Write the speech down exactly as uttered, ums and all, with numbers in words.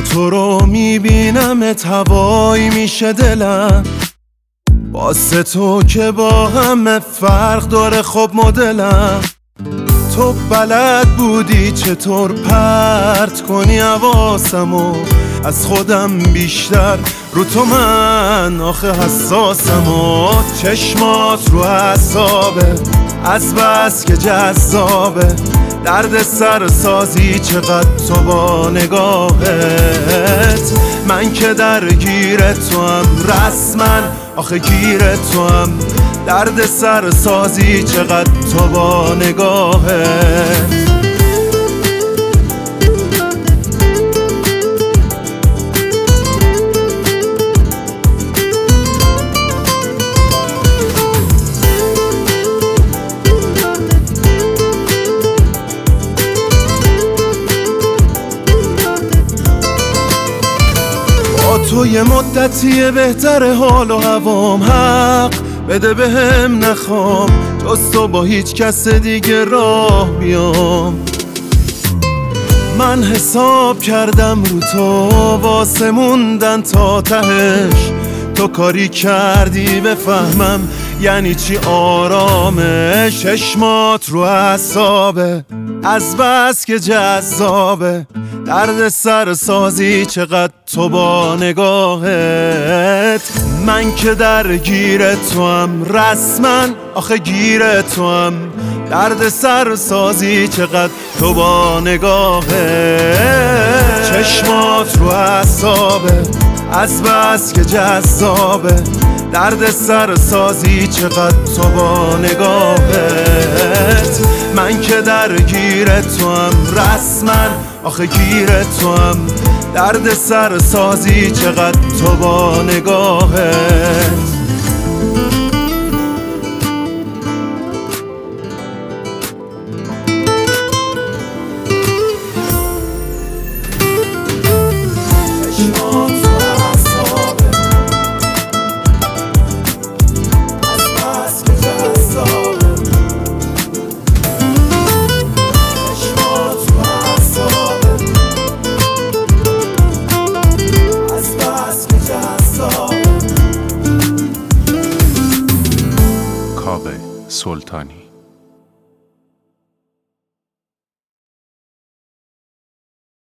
تو رو میبینمت هوایی میشه دلم، واسه تو که با همه فرق داره خب مدلم. تو بلد بودی چطور پرت کنی حواسمو، از خودم بیشتر رو تو من آخه حساسم. و چشمات رو اعصابه از بس که جذابه، درد سر سازی چقدر تو با نگاهت. من که درگیر تو هم رسما آخه گیر تو هم، درد سر سازی چقدر تو با نگاهت. تو یه مدتیه بهتره حال و هوام، حق بده بهم نخوام جز تو با هیچ کس دیگه راه بیام. من حساب کردم رو تو واسه موندن تا تهش، تو کاری کردی بفهمم یعنی چی آرامش. چشمات رو اعصابه از بس که جذابه، درد سر سازی چقدر تو با نگاهت. من که درگیر تو هم رسما آخه گیر تو هم، درد سر سازی چقدر تو با نگاهت. چشمات رو اعصابه از بس که جذابه، درد سر سازی چقدر تو با نگاهت. من که درگیر تو هم رسما آخه گیر تو هم، درد سر سازی چقدر تو با نگاهت. سلطانی